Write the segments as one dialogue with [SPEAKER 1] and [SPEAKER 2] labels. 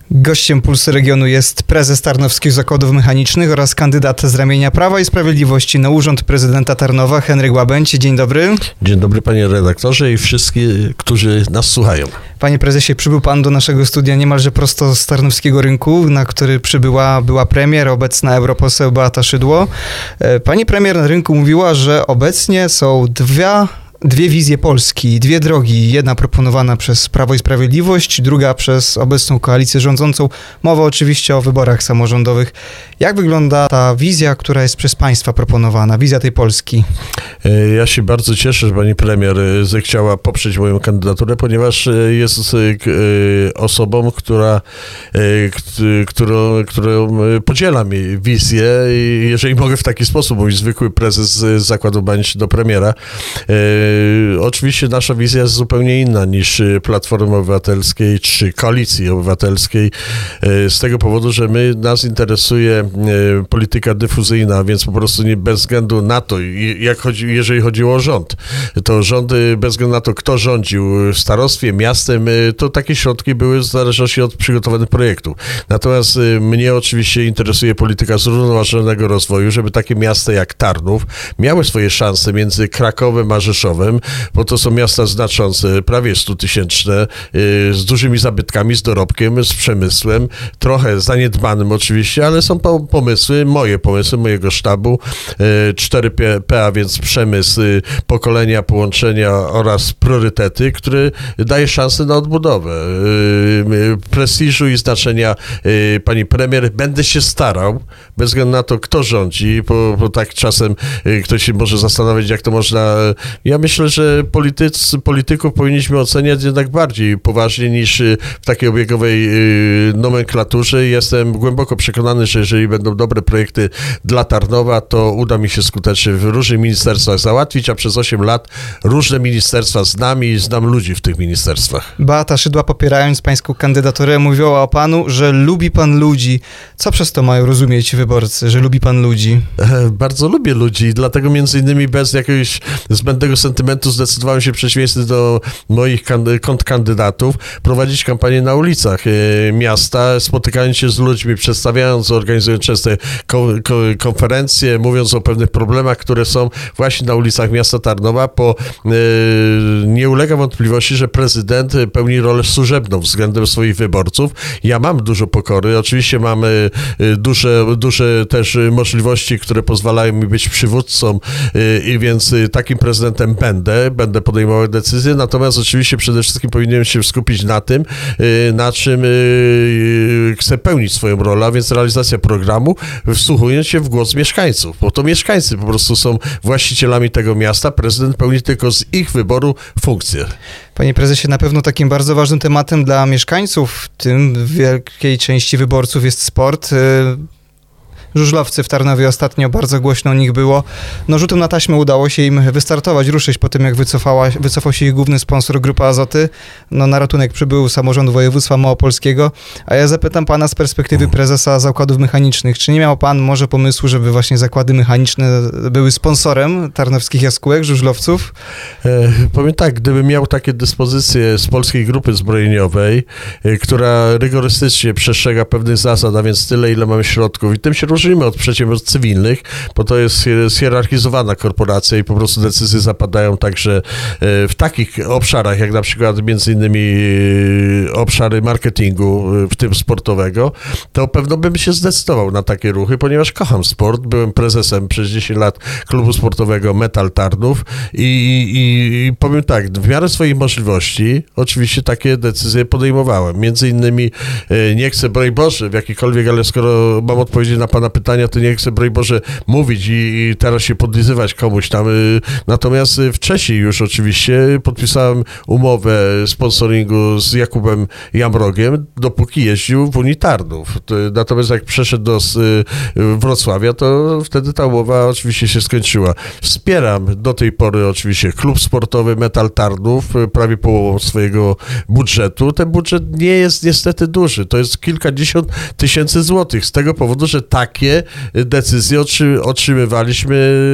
[SPEAKER 1] Gościem Pulsu Regionu jest prezes Tarnowskich Zakładów Mechanicznych oraz kandydat z ramienia Prawa i Sprawiedliwości na urząd prezydenta Tarnowa, Henryk Łabędź. Dzień dobry.
[SPEAKER 2] Dzień dobry, panie redaktorze i wszystkim, którzy nas słuchają.
[SPEAKER 1] Panie prezesie, przybył pan do naszego studia niemalże prosto z Tarnowskiego Rynku, na który była premier, obecna europoseł Beata Szydło. Pani premier na rynku mówiła, że obecnie są dwie wizje Polski, dwie drogi. Jedna proponowana przez Prawo i Sprawiedliwość, druga przez obecną koalicję rządzącą. Mowa oczywiście o wyborach samorządowych. Jak wygląda ta wizja, która jest przez państwa proponowana, wizja tej Polski?
[SPEAKER 2] Ja się bardzo cieszę, że pani premier zechciała poprzeć moją kandydaturę, ponieważ jest osobą, którą podziela mi wizję i jeżeli mogę w taki sposób, mój zwykły prezes Zakładu Mechanicznych do premiera. Oczywiście nasza wizja jest zupełnie inna niż Platformy Obywatelskiej czy Koalicji Obywatelskiej z tego powodu, że nas interesuje polityka dyfuzyjna, więc po prostu nie bez względu na to, jeżeli chodziło o rząd, to rządy bez względu na to, kto rządził w starostwie, miastem, to takie środki były w zależności od przygotowanych projektów. Natomiast mnie oczywiście interesuje polityka zrównoważonego rozwoju, żeby takie miasta jak Tarnów miały swoje szanse między Krakowem a Rzeszowem, bo to są miasta znaczące, prawie 100-tysięczne, z dużymi zabytkami, z dorobkiem, z przemysłem, trochę zaniedbanym oczywiście, ale są pomysły, moje pomysły, mojego sztabu, 4P, a więc przemysł, pokolenia, połączenia oraz priorytety, który daje szansę na odbudowę. Prestiżu i znaczenia pani premier będę się starał, bez względu na to, kto rządzi, bo tak czasem ktoś się może zastanawiać, jak to można. Ja myślę, że polityków powinniśmy oceniać jednak bardziej poważnie niż w takiej obiegowej nomenklaturze. Jestem głęboko przekonany, że jeżeli będą dobre projekty dla Tarnowa, to uda mi się skutecznie w różnych ministerstwach załatwić, a przez 8 lat różne ministerstwa znam i znam ludzi w tych ministerstwach.
[SPEAKER 1] Beata Szydło, popierając pańską kandydaturę, mówiła o panu, że lubi pan ludzi. Co przez to mają rozumieć wyborcy, że lubi pan ludzi?
[SPEAKER 2] Bardzo lubię ludzi i dlatego między innymi bez jakiegoś zbędnego sentymentu zdecydowałem się w przeciwieństwie do moich kontrkandydatów prowadzić kampanię na ulicach miasta, spotykając się z ludźmi, przedstawiając, organizując częste konferencje, mówiąc o pewnych problemach, które są właśnie na ulicach miasta Tarnowa, bo nie ulega wątpliwości, że prezydent pełni rolę służebną względem swoich wyborców. Ja mam dużo pokory, oczywiście mam duże też możliwości, które pozwalają mi być przywódcą i więc takim prezydentem będę podejmował decyzje, natomiast oczywiście przede wszystkim powinienem się skupić na tym, na czym chcę pełnić swoją rolę, a więc realizacja programu, wsłuchując się w głos mieszkańców, bo to mieszkańcy po prostu są właścicielami tego miasta, prezydent pełni tylko z ich wyboru funkcję.
[SPEAKER 1] Panie prezesie, na pewno takim bardzo ważnym tematem dla mieszkańców, w tym wielkiej części wyborców, jest sport. Żużlowcy w Tarnowie ostatnio, bardzo głośno o nich było. No, rzutem na taśmę udało się im wystartować, ruszyć po tym, jak wycofał się ich główny sponsor Grupa Azoty. No, na ratunek przybył samorząd województwa małopolskiego. A ja zapytam pana z perspektywy prezesa Zakładów Mechanicznych, czy nie miał pan może pomysłu, żeby właśnie zakłady mechaniczne były sponsorem tarnowskich jaskółek, żużlowców?
[SPEAKER 2] Powiem tak, gdybym miał takie dyspozycje z Polskiej Grupy Zbrojeniowej, która rygorystycznie przestrzega pewnych zasad, a więc tyle, ile mamy środków i tym się różnimy od przedsiębiorstw cywilnych, bo to jest zhierarchizowana korporacja i po prostu decyzje zapadają także w takich obszarach, jak na przykład między innymi obszary marketingu, w tym sportowego, to pewno bym się zdecydował na takie ruchy, ponieważ kocham sport. Byłem prezesem przez 10 lat klubu sportowego Metal Tarnów i powiem tak, w miarę swoich możliwości oczywiście takie decyzje podejmowałem. Między innymi nie chcę, broń Boże, w jakikolwiek, ale skoro mam odpowiedzieć na pana pytania, to nie chcę, broń Boże, mówić i teraz się podlizywać komuś tam. Natomiast wcześniej już oczywiście podpisałem umowę sponsoringu z Jakubem Jamrogiem, dopóki jeździł w Unii Tarnów. Natomiast jak przeszedł do Wrocławia, to wtedy ta umowa oczywiście się skończyła. Wspieram do tej pory oczywiście klub sportowy Metal Tarnów, prawie połową swojego budżetu. Ten budżet nie jest niestety duży. To jest kilkadziesiąt tysięcy złotych. Z tego powodu, że takie decyzje otrzymywaliśmy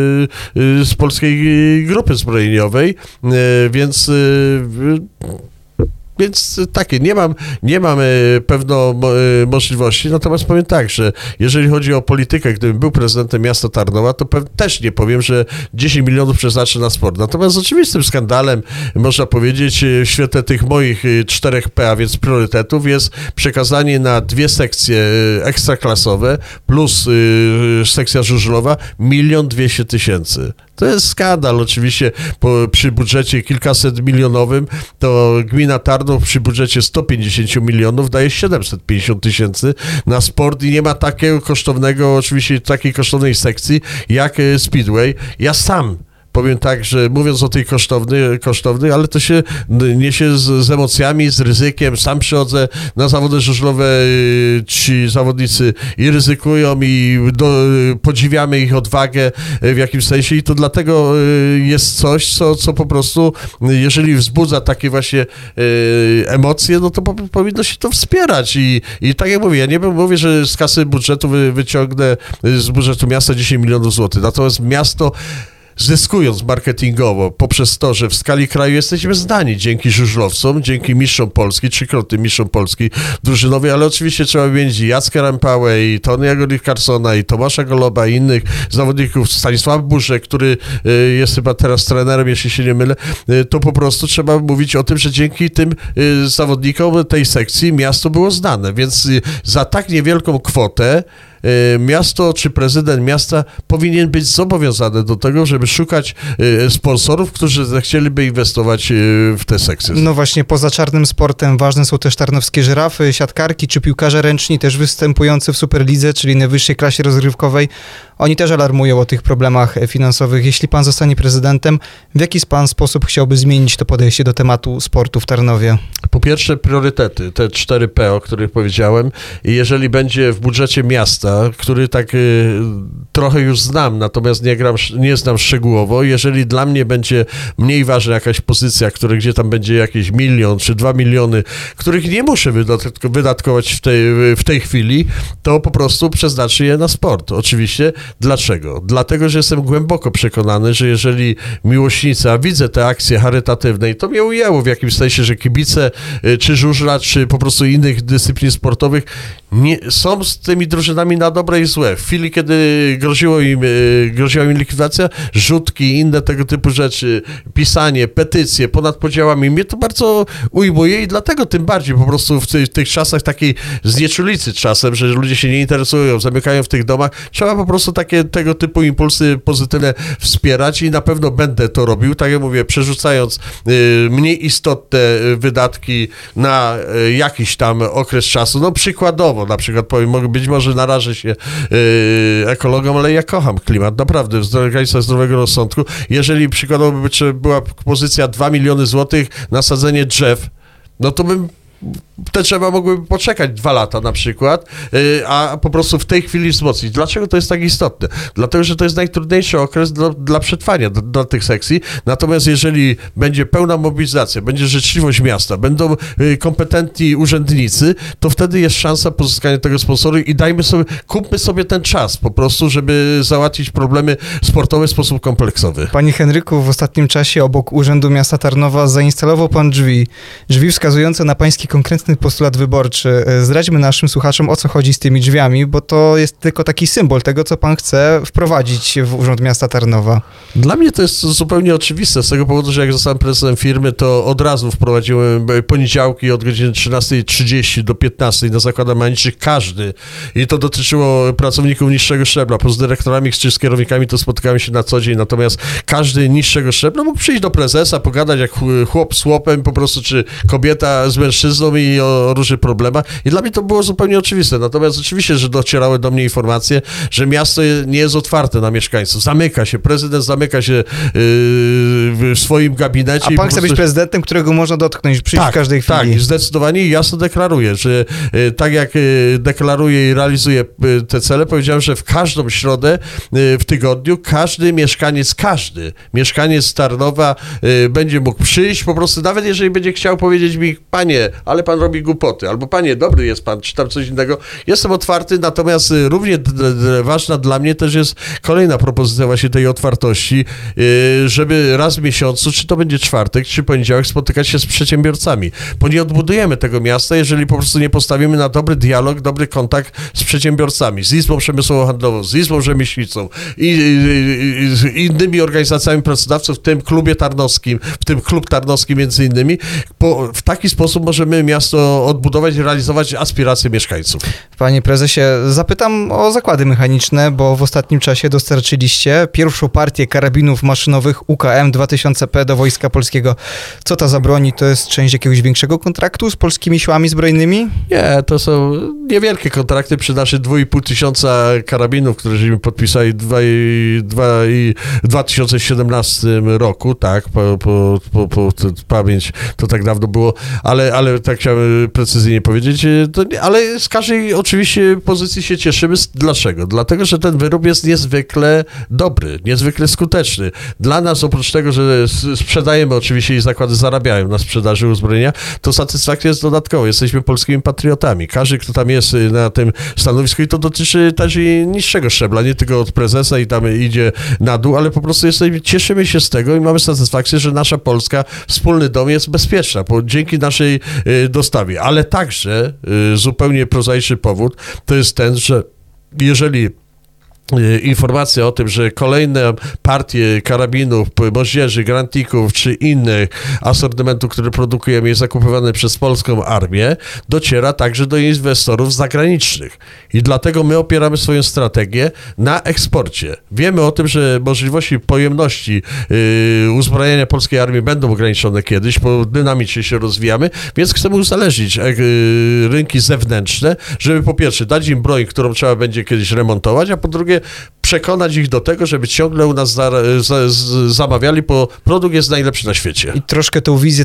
[SPEAKER 2] z Polskiej Grupy Zbrojeniowej, więc Więc takie, nie mam pewno możliwości, natomiast powiem tak, że jeżeli chodzi o politykę, gdybym był prezydentem miasta Tarnowa, to też nie powiem, że 10 milionów przeznaczę na sport. Natomiast oczywistym skandalem, można powiedzieć, w świetle tych moich 4P, a więc priorytetów, jest przekazanie na 2 sekcje ekstraklasowe plus sekcja żużlowa 1 200 000. To jest skandal. Oczywiście przy budżecie kilkaset milionowym to gmina Tarnów przy budżecie 150 milionów daje 750 000 na sport i nie ma takiej takiej kosztownej sekcji jak Speedway. Ja sam powiem tak, że mówiąc o tej kosztownej, ale to się niesie z emocjami, z ryzykiem. Sam przychodzę na zawody żużlowe, ci zawodnicy i ryzykują i podziwiamy ich odwagę w jakimś sensie i to dlatego jest coś, co po prostu, jeżeli wzbudza takie właśnie emocje, no to powinno się to wspierać i tak jak mówię, ja nie mówię, że z kasy budżetu wyciągnę z budżetu miasta 10 milionów złotych, natomiast miasto zyskując marketingowo poprzez to, że w skali kraju jesteśmy znani dzięki żużlowcom, dzięki mistrzom Polski, 3-krotnym mistrzom Polski drużynowej, ale oczywiście trzeba wymienić i Jacka Rampałę, i Tony'ego Richardsona, i Tomasza Goloba, i innych zawodników, Stanisława Burzę, który jest chyba teraz trenerem, jeśli się nie mylę, to po prostu trzeba mówić o tym, że dzięki tym zawodnikom tej sekcji miasto było znane, więc za tak niewielką kwotę miasto czy prezydent miasta powinien być zobowiązany do tego, żeby szukać sponsorów, którzy zechcieliby inwestować w te sekcje.
[SPEAKER 1] No właśnie, poza czarnym sportem ważne są też tarnowskie żyrafy, siatkarki czy piłkarze ręczni, też występujący w Superlidze, czyli najwyższej klasie rozgrywkowej. Oni też alarmują o tych problemach finansowych. Jeśli pan zostanie prezydentem, w jaki pan sposób chciałby zmienić to podejście do tematu sportu w Tarnowie?
[SPEAKER 2] Po pierwsze priorytety, te 4P, o których powiedziałem. I jeżeli będzie w budżecie miasta, który tak trochę już znam, natomiast nie znam szczegółowo, jeżeli dla mnie będzie mniej ważna jakaś pozycja, gdzie tam będzie jakiś 1 milion czy 2 miliony, których nie muszę wydatkować w tej chwili, to po prostu przeznaczę je na sport. Oczywiście. Dlaczego? Dlatego, że jestem głęboko przekonany, że jeżeli miłośnicy, a widzę te akcje charytatywne i to mnie ujęło w jakimś sensie, że kibice czy żużla, czy po prostu innych dyscyplin sportowych są z tymi drużynami na dobre i złe. W chwili, kiedy groziła im likwidacja, rzutki i inne tego typu rzeczy, pisanie, petycje ponad podziałami, mnie to bardzo ujmuje i dlatego tym bardziej po prostu w tych czasach takiej znieczulicy czasem, że ludzie się nie interesują, zamykają w tych domach, trzeba po prostu tego typu impulsy pozytywne wspierać i na pewno będę to robił, tak jak mówię, przerzucając mniej istotne wydatki na jakiś tam okres czasu, no przykładowo, na przykład powiem, być może narażę się ekologom, ale ja kocham klimat, naprawdę, w granicach zdrowego rozsądku. Jeżeli przykładowo była pozycja 2 miliony złotych na sadzenie drzew, no to bym te drzewa mogłyby poczekać 2 lata na przykład, a po prostu w tej chwili wzmocnić. Dlaczego to jest tak istotne? Dlatego, że to jest najtrudniejszy okres dla przetrwania, dla tych sekcji. Natomiast jeżeli będzie pełna mobilizacja, będzie życzliwość miasta, będą kompetentni urzędnicy, to wtedy jest szansa pozyskania tego sponsoru i kupmy sobie ten czas po prostu, żeby załatwić problemy sportowe w sposób kompleksowy.
[SPEAKER 1] Panie Henryku, w ostatnim czasie obok Urzędu Miasta Tarnowa zainstalował pan drzwi wskazujące na pański konkretny postulat wyborczy. Zdradźmy naszym słuchaczom, o co chodzi z tymi drzwiami, bo to jest tylko taki symbol tego, co pan chce wprowadzić w Urząd Miasta Tarnowa. Dla
[SPEAKER 2] mnie to jest zupełnie oczywiste, z tego powodu, że jak zostałem prezesem firmy, to od razu wprowadziłem poniedziałki od godziny 13:30 do 15:00 na zakładach mechanicznych każdy. I to dotyczyło pracowników niższego szczebla. Z dyrektorami czy z kierownikami to spotykałem się na co dzień, natomiast każdy niższego szczebla mógł przyjść do prezesa, pogadać jak chłop z chłopem po prostu, czy kobieta z mężczyzną i o różnych problemach. I dla mnie to było zupełnie oczywiste. Natomiast oczywiście, że docierały do mnie informacje, że miasto nie jest otwarte na mieszkańców. Prezydent zamyka się w swoim gabinecie.
[SPEAKER 1] A pan chce być prezydentem, którego można dotknąć, przyjść w każdej chwili.
[SPEAKER 2] Tak, zdecydowanie i jasno deklaruję, że tak jak deklaruję i realizuję te cele, powiedziałem, że w każdą środę w tygodniu każdy mieszkaniec Tarnowa będzie mógł przyjść, po prostu nawet jeżeli będzie chciał powiedzieć mi, panie ale pan robi głupoty, albo panie, dobry jest pan, czy tam coś innego. Jestem otwarty, natomiast równie ważna dla mnie też jest kolejna propozycja właśnie tej otwartości, żeby raz w miesiącu, czy to będzie czwartek, czy poniedziałek, spotykać się z przedsiębiorcami, bo nie odbudujemy tego miasta, jeżeli po prostu nie postawimy na dobry dialog, dobry kontakt z przedsiębiorcami, z Izbą Przemysłowo-Handlową, z Izbą Rzemieślniczą i innymi organizacjami pracodawców, w tym Klubie Tarnowskim, w tym Klub Tarnowski między innymi. W taki sposób możemy miasto odbudować i realizować aspiracje mieszkańców.
[SPEAKER 1] Panie prezesie, zapytam o zakłady mechaniczne, bo w ostatnim czasie dostarczyliście pierwszą partię karabinów maszynowych UKM 2000P do Wojska Polskiego. Co to za broni? To jest część jakiegoś większego kontraktu z polskimi siłami zbrojnymi?
[SPEAKER 2] Nie, to są niewielkie kontrakty przy naszych 2500 karabinów, które żeśmy podpisali w 2017 roku, tak, pamięć, to tak dawno było, ale tak chciałem precyzyjnie powiedzieć, ale z każdej oczywiście pozycji się cieszymy. Dlaczego? Dlatego, że ten wyrób jest niezwykle dobry, niezwykle skuteczny. Dla nas, oprócz tego, że sprzedajemy oczywiście i zakłady zarabiają na sprzedaży uzbrojenia, to satysfakcja jest dodatkowa. Jesteśmy polskimi patriotami. Każdy, kto tam jest na tym stanowisku, i to dotyczy też i niższego szczebla, nie tylko od prezesa i tam idzie na dół, ale po prostu cieszymy się z tego i mamy satysfakcję, że nasza Polska, wspólny dom jest bezpieczna dzięki naszej dostawie. Ale także zupełnie prozaiczny powód to jest ten, że jeżeli informacja o tym, że kolejne partie karabinów, moździerzy, grantików czy innych asortymentów, które produkujemy, jest zakupywane przez polską armię, dociera także do inwestorów zagranicznych. I dlatego my opieramy swoją strategię na eksporcie. Wiemy o tym, że możliwości pojemności uzbrojenia polskiej armii będą ograniczone kiedyś, bo dynamicznie się rozwijamy, więc chcemy uzależnić rynki zewnętrzne, żeby po pierwsze dać im broń, którą trzeba będzie kiedyś remontować, a po drugie przekonać ich do tego, żeby ciągle u nas zamawiali, bo produkt jest najlepszy na świecie.
[SPEAKER 1] I troszkę tą wizję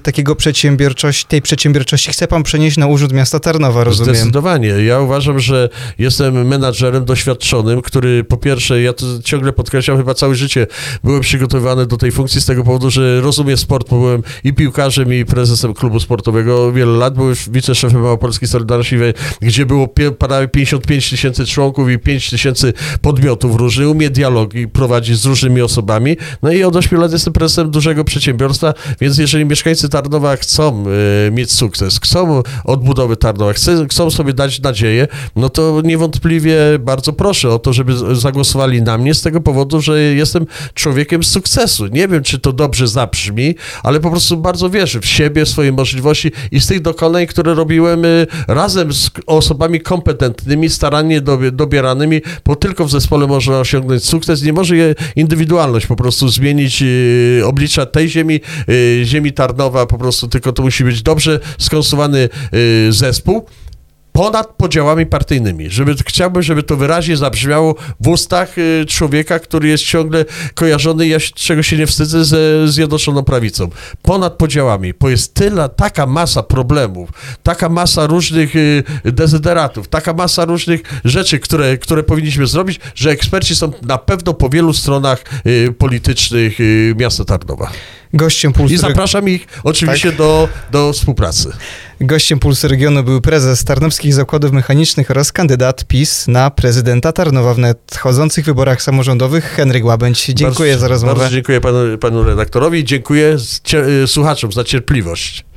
[SPEAKER 1] tej przedsiębiorczości chce pan przenieść na Urząd Miasta Tarnowa, rozumiem?
[SPEAKER 2] Zdecydowanie. Ja uważam, że jestem menadżerem doświadczonym, który po pierwsze, ja to ciągle podkreślam, chyba całe życie byłem przygotowywany do tej funkcji z tego powodu, że rozumiem sport, bo byłem i piłkarzem, i prezesem klubu sportowego wiele lat, byłem wiceszefem Małopolskiej Solidarności, gdzie było prawie 55 000 członków i 5 000 podmiotów różnych, umie dialogi prowadzić z różnymi osobami, no i od 8 lat jestem prezesem dużego przedsiębiorstwa, więc jeżeli mieszkańcy Tarnowa chcą mieć sukces, chcą odbudowy Tarnowa, chcą sobie dać nadzieję, no to niewątpliwie bardzo proszę o to, żeby zagłosowali na mnie z tego powodu, że jestem człowiekiem sukcesu. Nie wiem, czy to dobrze zabrzmi, ale po prostu bardzo wierzę w siebie, w swoje możliwości i z tych dokonań, które robiłem razem z osobami kompetentnymi, starannie dobieranymi, bo tylko w zespole można osiągnąć sukces, nie może indywidualność po prostu zmienić oblicza tej ziemi Tarnowa, po prostu tylko to musi być dobrze skonstruowany zespół ponad podziałami partyjnymi. Chciałbym, żeby to wyraźnie zabrzmiało w ustach człowieka, który jest ciągle kojarzony, czego się nie wstydzę, ze Zjednoczoną Prawicą. Ponad podziałami, bo jest taka masa problemów, taka masa różnych dezyderatów, taka masa różnych rzeczy, które powinniśmy zrobić, że eksperci są na pewno po wielu stronach politycznych miasta Tarnowa. I zapraszam ich oczywiście do współpracy.
[SPEAKER 1] Gościem Pulsu Regionu był prezes Tarnowskich Zakładów Mechanicznych oraz kandydat PiS na prezydenta Tarnowa w nadchodzących wyborach samorządowych Henryk Łabędź. Dziękuję za rozmowę.
[SPEAKER 2] Bardzo dziękuję panu redaktorowi i dziękuję słuchaczom za cierpliwość.